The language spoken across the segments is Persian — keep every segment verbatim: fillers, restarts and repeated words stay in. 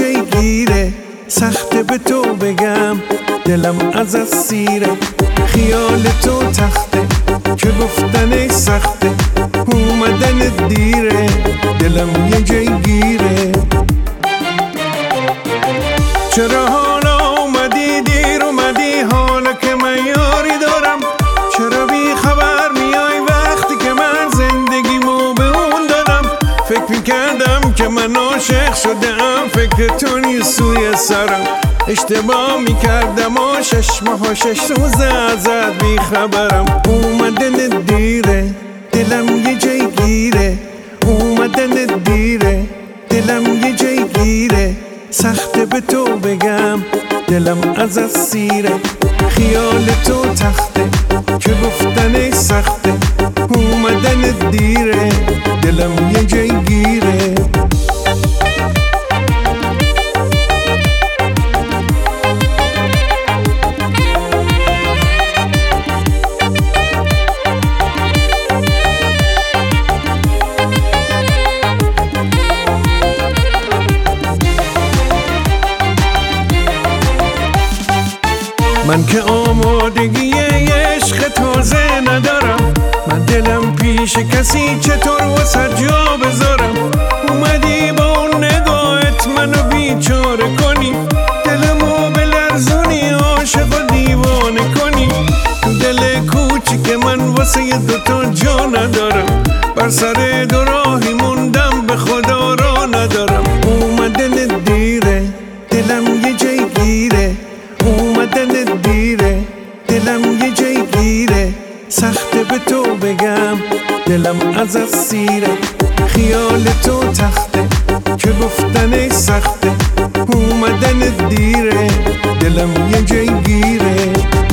جای گیره، سخته به تو بگم دلم از سیره. خیال تو تخته که گفتنش سخته، اومدن دیره دلم یه جای گیره. چرا حالا اومدی دیر اومدی، حالا که من یاری دارم؟ چرا بی خبر میای وقتی که من زندگیمو به اون دادم؟ فکر میکردم که من عاشق شدم، فکر تو نیست سوی سرم. اشتباه میکردم و شش ماه و شش روز ازت بی خبرم. اومدن دیره دلم یه جای گیره، اومدن دیره دلم یه جای گیره، سخته به تو بگم دلم از سیره. خیال تو تخته که گفتنش سخته، اومدن دیره دلم یه جای گیره. من که آمادگی عشق تازه ندارم، من دلم پیش کسی چطور وسط جا بذارم؟ اومدی با اون نگاهت منو بیچاره کنی، دلمو بلرزونی، عاشق و دیوانه کنی. تو دل کوچیک من واسه یه دوتا جا ندارم، بر سر دو راهی موندم به خدا را ندارم. اومدن دیره دلم یه جای گیره، اومدن دیره دلم یه جای گیره، سخته به تو بگم دلم از سیره. خیال تو تخته که گفتنش سخته، اومدن دیره دلم یه جای گیره.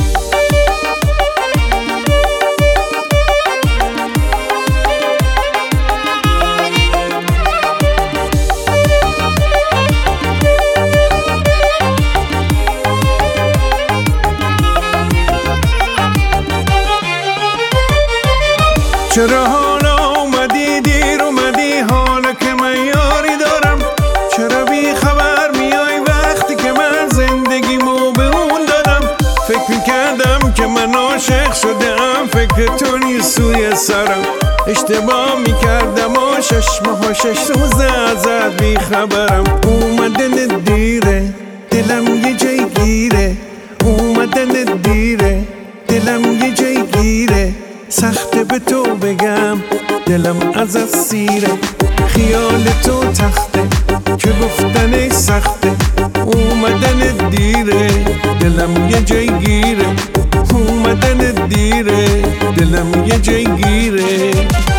چرا حالا اومدی دیر اومدی، حالا که من یاری دارم؟ چرا بی خبر میای وقتی که من زندگیمو به اون دادم؟ فکر میکردم که من عاشق شدم، فکر تو نیست سوی سرم. اشتباه میکردم و شش ماه و شش روز ازت بی خبرم. اومدن دیره دلم یه جای گیره، اومدن دیره دلم یه جای گیره، سخته به تو بگم دلم از سیره. خیال تو تخته که گفتنش سخته، اومدن دیره دلم یه جای گیره، اومدن دیره دلم یه جای گیره.